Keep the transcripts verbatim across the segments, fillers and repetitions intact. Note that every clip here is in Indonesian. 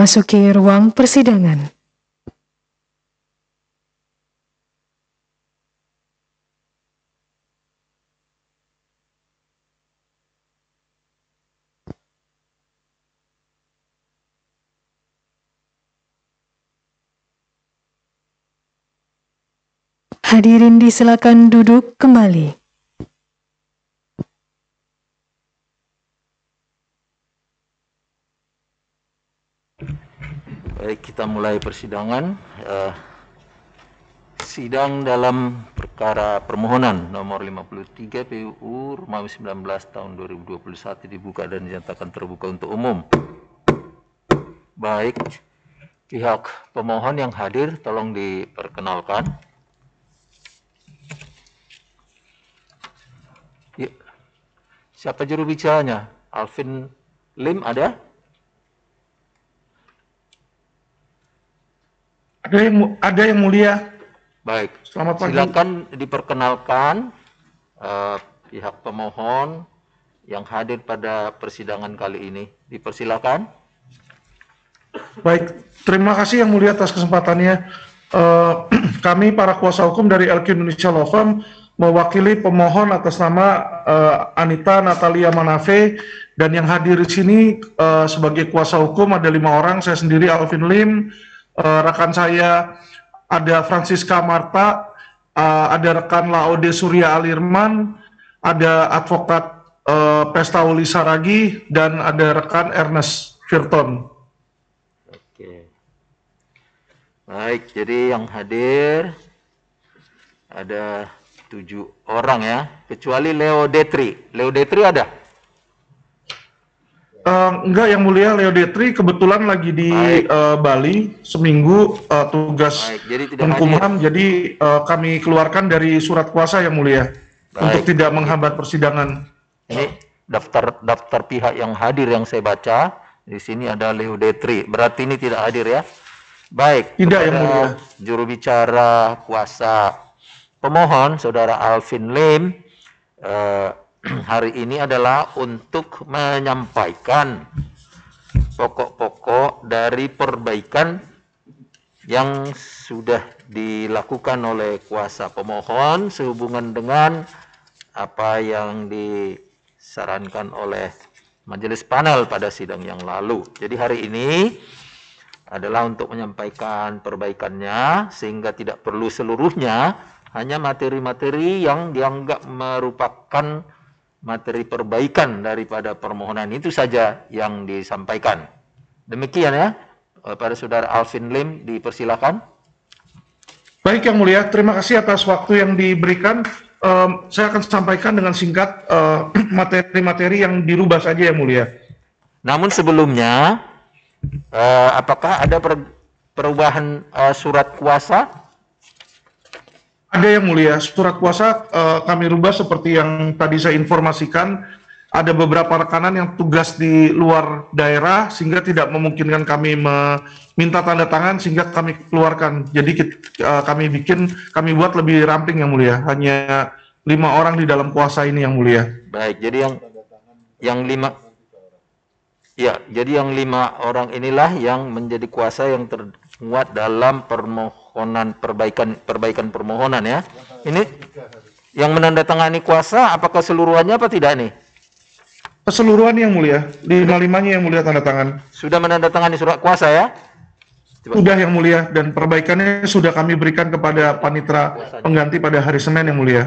Masuki ruang persidangan. Hadirin disilakan duduk kembali. Baik, kita mulai persidangan. Uh, sidang dalam perkara permohonan nomor lima puluh tiga P U Romawi sembilan belas tahun dua ribu dua puluh satu dibuka dan dinyatakan terbuka untuk umum. Baik, pihak pemohon yang hadir tolong diperkenalkan. Ya. Siapa juru bicaranya? Alvin Lim ada? Ada yang ada yang mulia. Baik. Selamat pagi. Silakan diperkenalkan uh, pihak pemohon yang hadir pada persidangan kali ini. Dipersilakan. Baik, terima kasih yang mulia atas kesempatannya. Uh, kami para kuasa hukum dari L Q Indonesia Law Firm mewakili pemohon atas nama uh, Anita Natalia Manafe, dan yang hadir di sini uh, sebagai kuasa hukum ada lima orang. Saya sendiri Alvin Lim. Uh, rekan saya ada Francisca Marta, uh, ada rekan Laode Surya Alirman, ada advokat uh, Pesta Uli Saragi, dan ada rekan Ernest Firton. Oke. Baik, jadi yang hadir ada tujuh orang ya, kecuali Leo Detri. Leo Detri ada? Uh, enggak yang mulia, Leo Detri kebetulan lagi di uh, Bali seminggu uh, tugas Menkumham, jadi uh, kami keluarkan dari surat kuasa yang mulia. Baik. Untuk tidak menghambat persidangan. Ini daftar daftar pihak yang hadir yang saya baca di sini ada Leo Detri, berarti ini tidak hadir ya? Baik. Tidak yang mulia. Juru bicara kuasa pemohon Saudara Alvin Lim. Uh, hari ini adalah untuk menyampaikan pokok-pokok dari perbaikan yang sudah dilakukan oleh kuasa pemohon sehubungan dengan apa yang disarankan oleh majelis panel pada sidang yang lalu. Jadi hari ini adalah untuk menyampaikan perbaikannya sehingga tidak perlu seluruhnya, hanya materi-materi yang dianggap merupakan materi perbaikan daripada permohonan itu saja yang disampaikan. Demikian ya, pada Saudara Alvin Lim, dipersilakan. Baik yang mulia, terima kasih atas waktu yang diberikan. Um, saya akan sampaikan dengan singkat materi-materi uh, yang dirubah saja yang mulia. Namun sebelumnya, uh, apakah ada per perubahan uh, surat kuasa? Ada yang mulia, surat kuasa uh, kami rubah seperti yang tadi saya informasikan. Ada beberapa rekanan yang tugas di luar daerah sehingga tidak memungkinkan kami meminta tanda tangan sehingga kami keluarkan. Jadi uh, kami bikin, kami buat lebih ramping yang mulia. Hanya lima orang di dalam kuasa ini yang mulia. Baik, jadi yang yang lima, ya, jadi yang lima orang inilah yang menjadi kuasa yang termuat dalam permohonan perbaikan perbaikan permohonan ya. Ini yang menandatangani kuasa apakah seluruhannya apa tidak nih? Keseluruhan yang mulia, lima-limanya yang mulia tanda tangan. Sudah menandatangani surat kuasa ya? Coba. Sudah yang mulia, dan perbaikannya sudah kami berikan kepada panitera pengganti pada hari Senin yang mulia.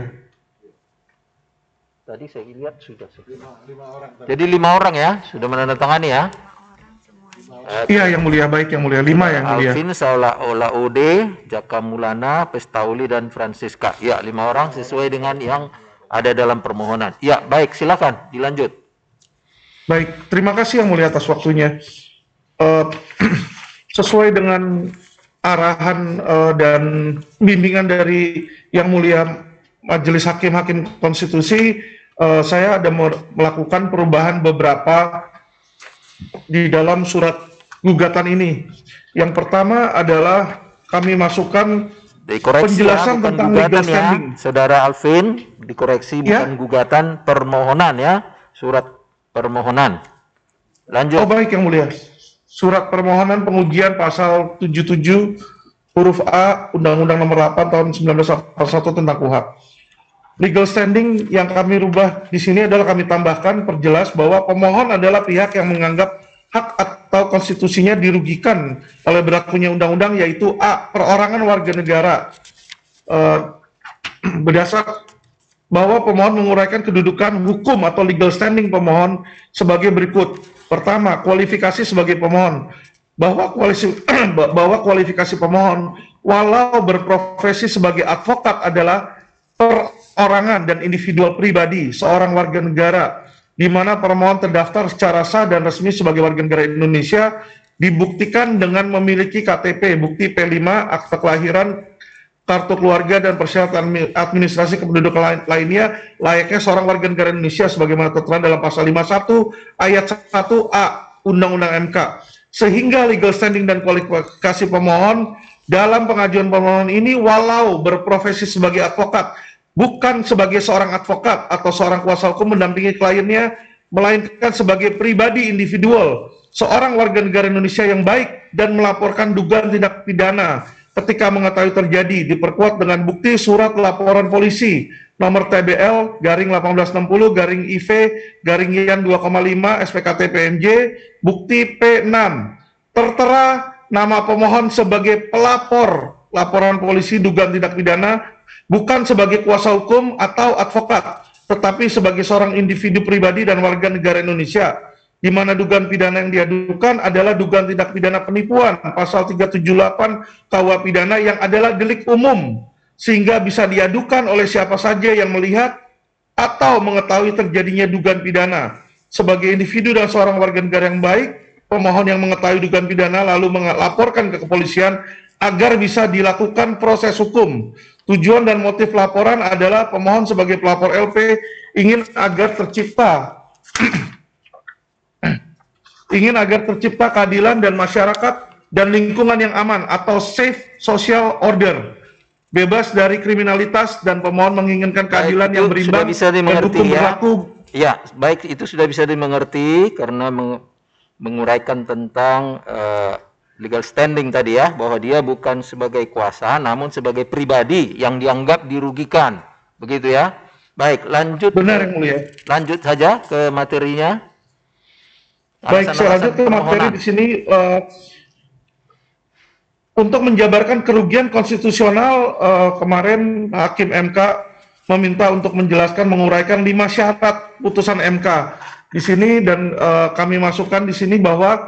Tadi saya lihat sudah. Lima, lima orang. Jadi lima orang ya, sudah menandatangani ya? Iya yang mulia, baik yang mulia, lima yang mulia. Alvin, Saula Olaode, Jaka Mulana, Pestauli, dan Francisca. Ya, lima orang sesuai dengan yang ada dalam permohonan. Ya, baik, silakan dilanjut. Baik, terima kasih yang mulia atas waktunya. Uh, sesuai dengan arahan uh, dan bimbingan dari yang mulia Majelis Hakim-Hakim Konstitusi, uh, saya ada melakukan perubahan beberapa di dalam surat gugatan ini. Yang pertama adalah kami masukkan dikoreksi penjelasan ya, tentang legal standing. Ya, Saudara Alvin, dikoreksi ya? Bukan gugatan, permohonan ya, surat permohonan. Lanjut. Oh baik yang mulia. surat permohonan pengujian pasal tujuh puluh tujuh huruf A Undang-Undang Nomor delapan Tahun seribu sembilan ratus delapan puluh satu tentang K U H P. Legal standing yang kami rubah di sini adalah kami tambahkan perjelas bahwa pemohon adalah pihak yang menganggap hak atau konstitusinya dirugikan oleh berlakunya undang-undang, yaitu A. Perorangan warga negara. Uh, berdasar bahwa pemohon menguraikan kedudukan hukum atau legal standing pemohon sebagai berikut. Pertama, kualifikasi sebagai pemohon. Bahwa kualifikasi, bahwa kualifikasi pemohon walau berprofesi sebagai advokat adalah perorangan dan individual pribadi seorang warga negara, di mana permohon terdaftar secara sah dan resmi sebagai warga negara Indonesia, dibuktikan dengan memiliki K T P, bukti P lima, akta kelahiran, kartu keluarga, dan persyaratan administrasi kependudukan lain, lainnya layaknya seorang warga negara Indonesia sebagaimana tertera dalam pasal lima puluh satu ayat satu A Undang-Undang M K. Sehingga legal standing dan kualifikasi pemohon dalam pengajuan pemohon ini walau berprofesi sebagai advokat, bukan sebagai seorang advokat atau seorang kuasa hukum mendampingi kliennya, melainkan sebagai pribadi individual, seorang warga negara Indonesia yang baik dan melaporkan dugaan tindak pidana ketika mengetahui terjadi, diperkuat dengan bukti surat laporan polisi nomor T B L garing delapan belas enam puluh garing I V garing Y A N dua koma lima S P K T P M J bukti P enam, tertera nama pemohon sebagai pelapor laporan polisi dugaan tindak pidana, bukan sebagai kuasa hukum atau advokat, tetapi sebagai seorang individu pribadi dan warga negara Indonesia, di mana dugaan pidana yang diadukan adalah dugaan tindak pidana penipuan pasal tiga ratus tujuh puluh delapan K U H pidana yang adalah delik umum, sehingga bisa diadukan oleh siapa saja yang melihat atau mengetahui terjadinya dugaan pidana. Sebagai individu dan seorang warga negara yang baik, pemohon yang mengetahui dugaan pidana lalu melaporkan ke kepolisian agar bisa dilakukan proses hukum. Tujuan dan motif laporan adalah pemohon sebagai pelapor L P ingin agar tercipta ingin agar tercipta keadilan dan masyarakat dan lingkungan yang aman atau safe social order, bebas dari kriminalitas, dan pemohon menginginkan keadilan Baik, yang berimbang bisa dan dimengerti hukum ya. berlaku. Ya, baik, itu sudah bisa dimengerti karena meng menguraikan tentang uh, legal standing tadi ya, bahwa dia bukan sebagai kuasa namun sebagai pribadi yang dianggap dirugikan. Begitu ya. Baik, lanjut. Benar, Yang Mulia. Lanjut saja ke materinya. Baik, saya lanjut ke materi di sini. Uh, untuk menjabarkan kerugian konstitusional, uh, kemarin Hakim M K meminta untuk menjelaskan, menguraikan lima syarat putusan M K di sini, dan uh, kami masukkan di sini bahwa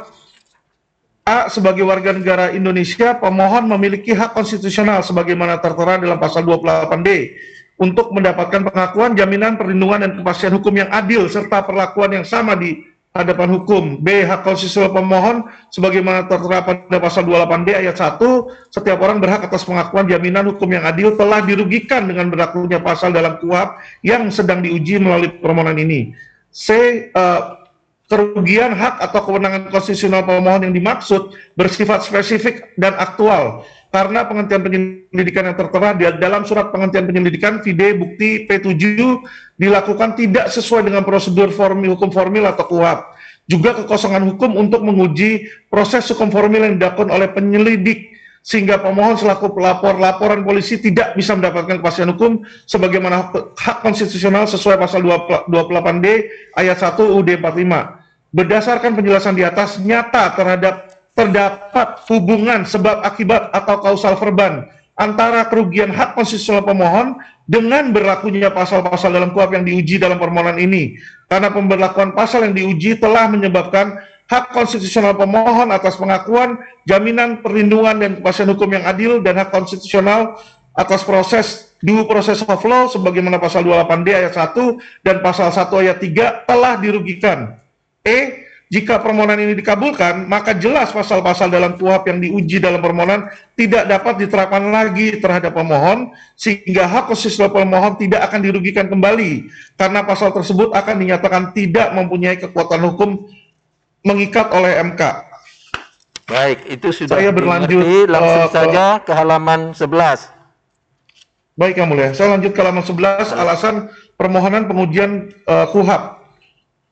A. Sebagai warga negara Indonesia, pemohon memiliki hak konstitusional sebagaimana tertera dalam pasal dua puluh delapan D untuk mendapatkan pengakuan, jaminan, perlindungan, dan kepastian hukum yang adil serta perlakuan yang sama di hadapan hukum. B. Hak konstitusional pemohon sebagaimana tertera pada pasal dua puluh delapan D ayat satu, setiap orang berhak atas pengakuan, jaminan hukum yang adil telah dirugikan dengan berlakunya pasal dalam K U H P yang sedang diuji melalui permohonan ini. C. Uh, kerugian hak atau kewenangan konstitusional pemohon yang dimaksud bersifat spesifik dan aktual karena penghentian penyelidikan yang tertera di dalam surat penghentian penyelidikan V D bukti P tujuh dilakukan tidak sesuai dengan prosedur formil, hukum formil atau K U H P. Juga kekosongan hukum untuk menguji proses hukum formil yang dilakukan oleh penyelidik, sehingga pemohon selaku pelapor laporan polisi tidak bisa mendapatkan kepastian hukum sebagaimana hak konstitusional sesuai pasal dua puluh delapan D ayat satu U U D empat puluh lima. Berdasarkan penjelasan di atas, nyata terhadap terdapat hubungan sebab akibat atau kausal verban antara kerugian hak konstitusional pemohon dengan berlakunya pasal-pasal dalam K U H P yang diuji dalam permohonan ini, karena pemberlakuan pasal yang diuji telah menyebabkan hak konstitusional pemohon atas pengakuan, jaminan, perlindungan, dan kepastian hukum yang adil, dan hak konstitusional atas proses due process of law sebagaimana pasal dua puluh delapan D ayat satu dan pasal satu ayat tiga telah dirugikan. E. Jika permohonan ini dikabulkan, maka jelas pasal-pasal dalam K U H P yang diuji dalam permohonan tidak dapat diterapkan lagi terhadap pemohon, sehingga hak konstitusional pemohon tidak akan dirugikan kembali, karena pasal tersebut akan dinyatakan tidak mempunyai kekuatan hukum mengikat oleh M K. Baik, itu sudah saya berlanjut dimengerti. Langsung uh, saja ke halaman sebelas. Baik, Yang Mulia. Saya lanjut ke halaman sebelas, alasan permohonan pengujian uh, K U H P.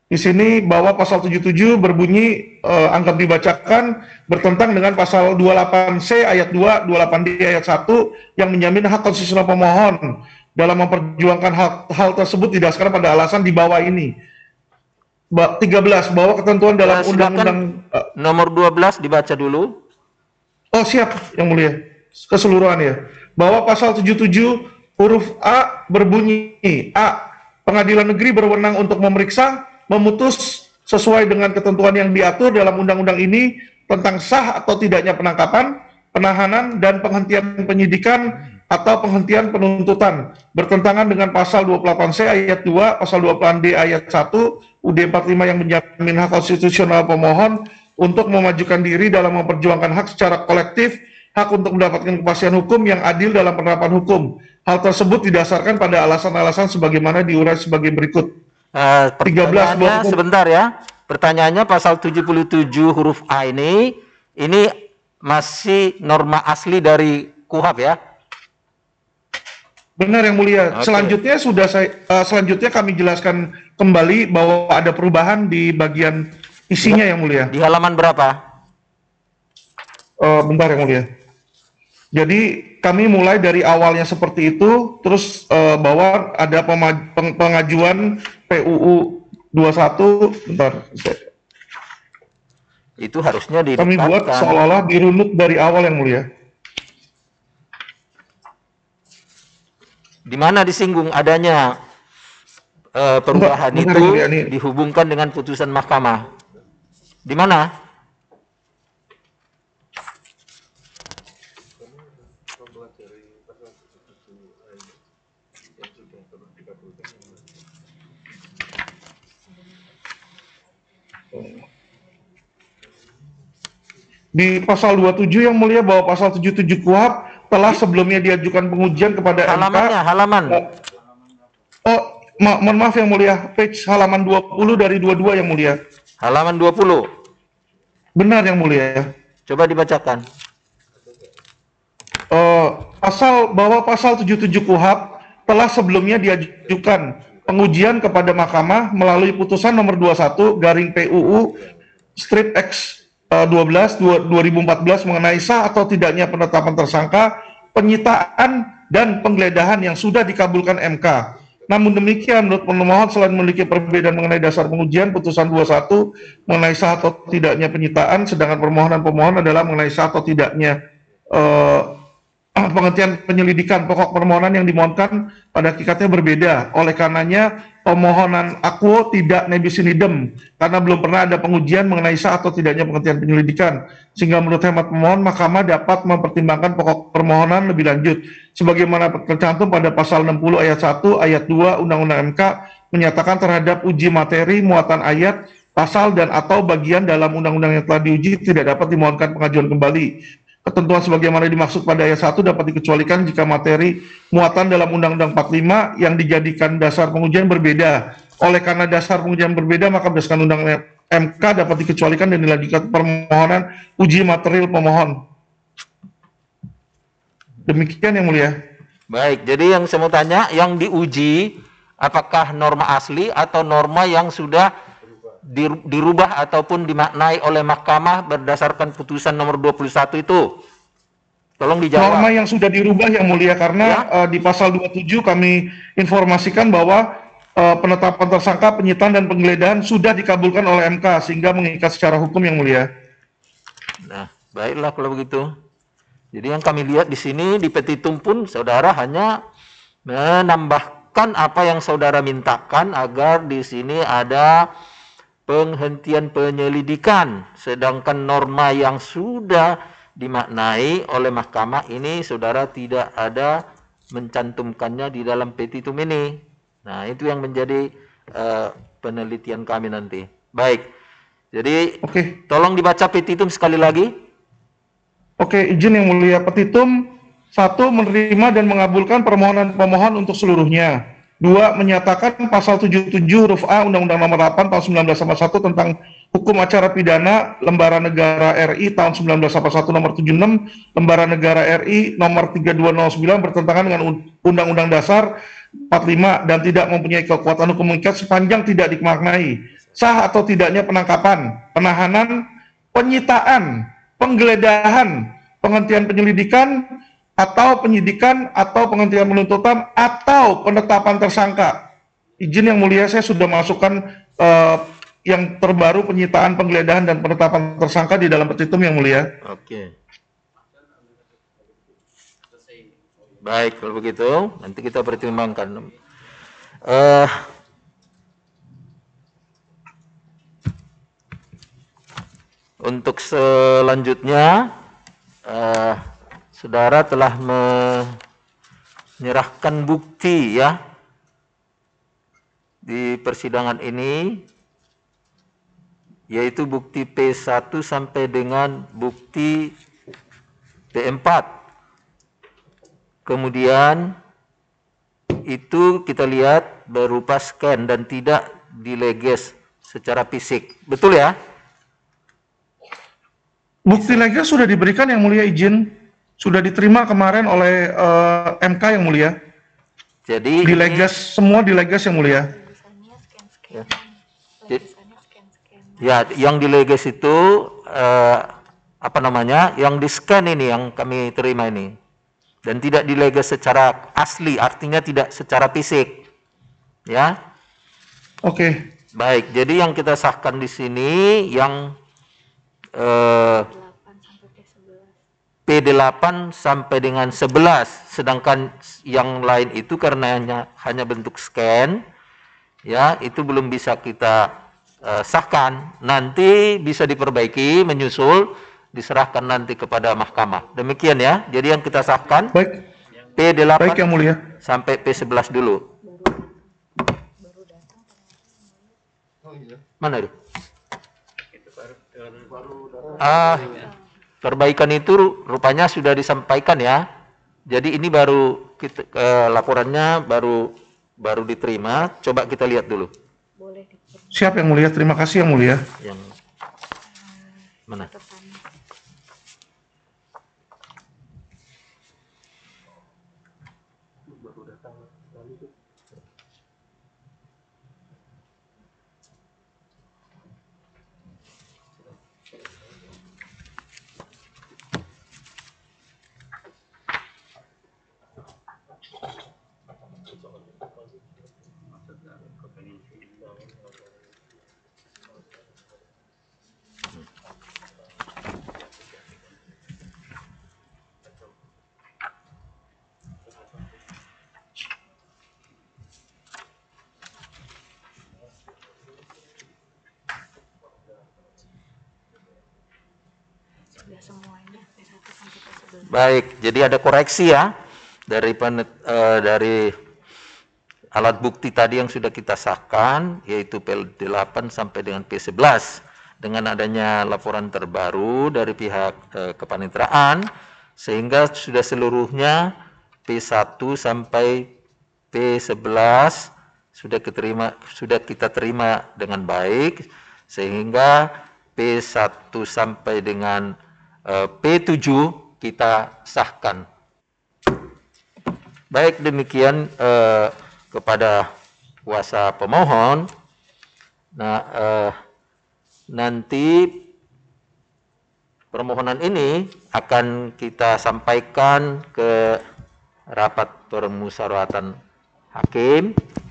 Di sini bahwa pasal tujuh puluh tujuh berbunyi eh, anggap dibacakan bertentang dengan pasal dua puluh delapan C ayat dua, dua puluh delapan D ayat satu yang menjamin hak konstitusional pemohon dalam memperjuangkan hal, hal tersebut didasarkan pada alasan di bawah ini. Ba- tiga belas bahwa ketentuan dalam Ya, silakan undang-undang eh, nomor dua belas dibaca dulu. oh siap yang mulia keseluruhan ya, bahwa pasal tujuh puluh tujuh huruf A berbunyi A. Pengadilan negeri berwenang untuk memeriksa, memutus sesuai dengan ketentuan yang diatur dalam undang-undang ini tentang sah atau tidaknya penangkapan, penahanan, dan penghentian penyidikan atau penghentian penuntutan bertentangan dengan pasal dua puluh delapan C ayat dua, pasal dua puluh delapan D ayat satu, U D empat puluh lima yang menjamin hak konstitusional pemohon untuk memajukan diri dalam memperjuangkan hak secara kolektif, hak untuk mendapatkan kepastian hukum yang adil dalam penerapan hukum. Hal tersebut didasarkan pada alasan-alasan sebagaimana diurai sebagai berikut. Uh, tiga belas pertanyaannya bahwa- sebentar ya. Pertanyaannya pasal tujuh puluh tujuh huruf A ini ini masih norma asli dari KUHAP ya. Benar yang mulia. Oke. Selanjutnya sudah saya uh, selanjutnya kami jelaskan kembali bahwa ada perubahan di bagian isinya yang mulia. Di halaman berapa? Uh, bentar yang mulia. Jadi kami mulai dari awalnya seperti itu, terus uh, bahwa ada pema- peng- pengajuan P U U dua puluh satu, bentar. Itu harusnya Kami buat didekatkan. seolah-olah dirunut dari awal yang mulia. Di mana disinggung adanya eh, perubahan Bentar, bentar, itu Mulia, ini. dihubungkan dengan putusan mahkamah. Di mana? Di pasal dua puluh tujuh yang mulia bahwa pasal tujuh puluh tujuh KUHAP telah sebelumnya diajukan pengujian kepada Halamannya, M K. halaman. Oh, ma mohon maaf yang mulia, page halaman dua puluh dari dua puluh dua yang mulia. Halaman dua puluh. Benar yang mulia. Coba dibacakan. Uh, pasal bahwa pasal tujuh puluh tujuh KUHAP telah sebelumnya diajukan pengujian kepada mahkamah melalui putusan nomor dua puluh satu garing P U U strip X uh, dua belas dua ribu empat belas mengenai sah atau tidaknya penetapan tersangka, penyitaan dan penggeledahan yang sudah dikabulkan M K. Namun demikian, menurut pemohon selain memiliki perbedaan mengenai dasar pengujian, putusan dua puluh satu mengenai sah atau tidaknya penyitaan, sedangkan permohonan pemohon adalah mengenai sah atau tidaknya uh, penghentian penyelidikan. Pokok permohonan yang dimohonkan pada hakikatnya berbeda. Oleh karenanya, permohonan akuo tidak nebis in idem, karena belum pernah ada pengujian mengenai sah atau tidaknya penghentian penyelidikan. Sehingga menurut hemat pemohon, mahkamah dapat mempertimbangkan pokok permohonan lebih lanjut. Sebagaimana tercantum pada pasal enam puluh ayat satu, ayat dua Undang-Undang M K, menyatakan terhadap uji materi, muatan ayat, pasal, dan atau bagian dalam undang-undang yang telah diuji tidak dapat dimohonkan pengajuan kembali. Ketentuan sebagaimana dimaksud pada ayat satu dapat dikecualikan jika materi muatan dalam Undang-Undang empat puluh lima yang dijadikan dasar pengujian berbeda. Oleh karena dasar pengujian berbeda, maka berdasarkan Undang-Undang M K dapat dikecualikan dan dilanjutkan permohonan uji material pemohon. Demikian yang mulia. Baik, jadi yang saya mau tanya, yang diuji apakah norma asli atau norma yang sudah dirubah ataupun dimaknai oleh mahkamah berdasarkan putusan nomor dua puluh satu itu? Tolong dijawab. Norma yang sudah dirubah yang mulia, karena Ya. uh, di pasal dua puluh tujuh kami informasikan bahwa uh, penetapan tersangka, penyitaan, dan penggeledahan sudah dikabulkan oleh M K sehingga mengikat secara hukum yang mulia. Nah, baiklah kalau begitu. Jadi yang kami lihat di sini di petitum pun saudara hanya menambahkan apa yang saudara mintakan agar di sini ada penghentian penyelidikan, sedangkan norma yang sudah dimaknai oleh mahkamah ini saudara tidak ada mencantumkannya di dalam petitum ini. Nah, itu yang menjadi uh, penelitian kami nanti. Baik, jadi Oke. tolong dibaca petitum sekali lagi. Oke, izin yang mulia. Petitum satu, menerima dan mengabulkan permohonan pemohon untuk seluruhnya. Dua, menyatakan pasal tujuh puluh tujuh huruf A Undang-Undang Nomor delapan tahun sembilan belas delapan puluh satu tentang Hukum Acara Pidana Lembaran Negara R I tahun sembilan belas delapan puluh satu Nomor tujuh puluh enam Lembaran Negara R I Nomor tiga dua nol sembilan bertentangan dengan Undang-Undang Dasar empat puluh lima dan tidak mempunyai kekuatan hukum mengikat sepanjang tidak dimaknai sah atau tidaknya penangkapan, penahanan, penyitaan, penggeledahan, penghentian penyelidikan, atau penyidikan, atau penghentian penuntutan, atau penetapan tersangka. Izin yang mulia, saya sudah masukkan uh, yang terbaru penyitaan, penggeledahan, dan penetapan tersangka di dalam petitum yang mulia. Oke. Baik, kalau begitu, nanti kita pertimbangkan. Uh, untuk selanjutnya, uh, saudara telah menyerahkan bukti ya di persidangan ini, yaitu bukti P satu sampai dengan bukti P empat. Kemudian itu kita lihat berupa scan dan tidak dileges secara fisik. Betul ya? Bukti leges sudah diberikan yang mulia, izin. Sudah diterima kemarin oleh uh, M K yang mulia. Jadi dileges, semua dileges yang mulia. Ya, ya yang dileges itu uh, apa namanya? Yang di scan ini yang kami terima ini. Dan tidak dileges secara asli, artinya tidak secara fisik. Ya. Oke. Okay. Baik, jadi yang kita sahkan di sini yang eh, P delapan sampai dengan sebelas, sedangkan yang lain itu karena hanya, hanya bentuk scan, ya, itu belum bisa kita eh, sahkan. Nanti bisa diperbaiki, menyusul, diserahkan nanti kepada mahkamah. Demikian ya. Jadi yang kita sahkan baik. P delapan baik yang mulia sampai P sebelas dulu. Mana itu? Ah, perbaikan itu rupanya sudah disampaikan ya. Jadi ini baru kita, eh, laporannya baru baru diterima. Coba kita lihat dulu. Siap yang mulia. Terima kasih yang mulia. Yang mana? Baik, jadi ada koreksi ya dari penet, uh, dari alat bukti tadi yang sudah kita sahkan, yaitu P delapan sampai dengan P sebelas. Dengan adanya laporan terbaru dari pihak uh, kepaniteraan, sehingga sudah seluruhnya P satu sampai P sebelas sudah kita sudah kita terima dengan baik, sehingga P satu sampai dengan uh, P tujuh kita sahkan. Baik, demikian eh, kepada kuasa pemohon. Nah, eh, nanti permohonan ini akan kita sampaikan ke rapat permusyawaratan hakim.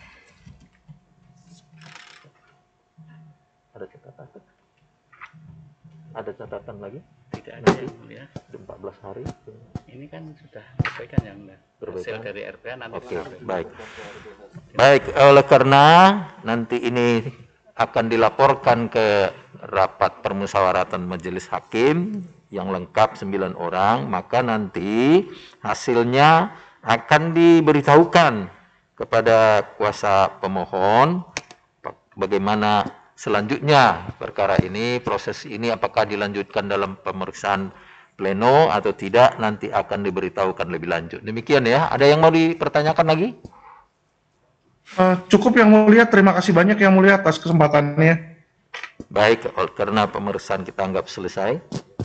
Ada catatan? Ada catatan lagi? Tidak ada yang mulia. empat belas hari. Ini kan sudah perbaikan yang mulia. Hasil dari R P A nanti. Oke, baik. Baik, oleh karena nanti ini akan dilaporkan ke rapat permusyawaratan majelis hakim yang lengkap sembilan orang, maka nanti hasilnya akan diberitahukan kepada kuasa pemohon bagaimana selanjutnya perkara ini, proses ini apakah dilanjutkan dalam pemeriksaan pleno atau tidak, nanti akan diberitahukan lebih lanjut. Demikian ya. Ada yang mau dipertanyakan lagi? Uh, cukup yang mulia. Terima kasih banyak yang mulia atas kesempatannya. Baik, karena pemeriksaan kita anggap selesai.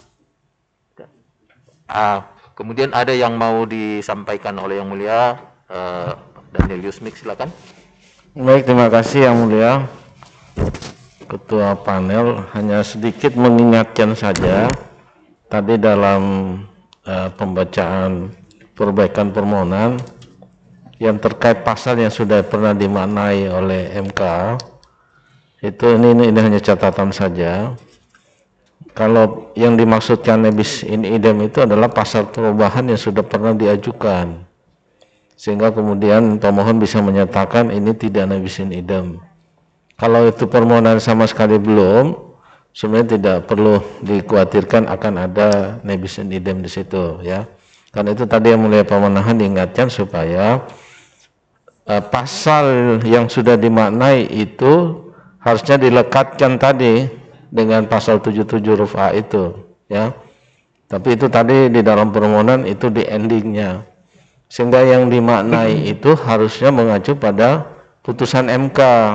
Uh, kemudian ada yang mau disampaikan oleh yang mulia, uh, Daniel Yusmik, silakan. Baik, terima kasih yang mulia. Ketua panel hanya sedikit mengingatkan saja tadi dalam uh, pembacaan perbaikan permohonan yang terkait pasal yang sudah pernah dimaknai oleh M K, itu ini, ini, ini hanya catatan saja. Kalau yang dimaksudkan nebis in idem itu adalah pasal perubahan yang sudah pernah diajukan, sehingga kemudian pemohon bisa menyatakan ini tidak nebis in idem. Kalau itu permohonan sama sekali belum, sebenarnya tidak perlu dikhawatirkan akan ada nebis in idem di situ, ya. Karena itu tadi yang mulia pemohonan diingatkan supaya uh, pasal yang sudah dimaknai itu harusnya dilekatkan tadi dengan pasal tujuh puluh tujuh huruf A itu, ya. Tapi itu tadi di dalam permohonan itu di endingnya, sehingga yang dimaknai itu harusnya mengacu pada putusan M K.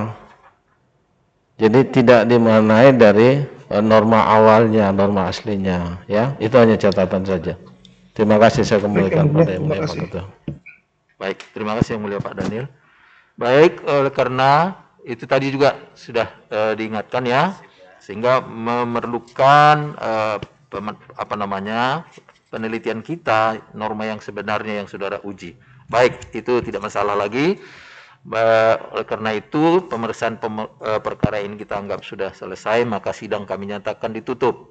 Jadi tidak dimaknai dari uh, norma awalnya, norma aslinya, ya. Itu hanya catatan saja. Terima kasih, saya kembalikan pada Yang Mulia Pak Ketua. Baik, terima kasih Yang Mulia Pak Daniel. Baik, oleh karena itu tadi juga sudah uh, diingatkan, ya, sehingga memerlukan uh, apa namanya penelitian kita norma yang sebenarnya yang saudara uji. Baik, itu tidak masalah lagi. Uh, oleh karena itu pemeriksaan pem uh, perkara ini kita anggap sudah selesai, maka sidang kami nyatakan ditutup.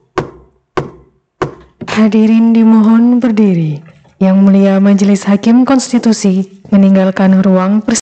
Hadirin dimohon berdiri. Yang Mulia Majelis Hakim Konstitusi meninggalkan ruang persidangan.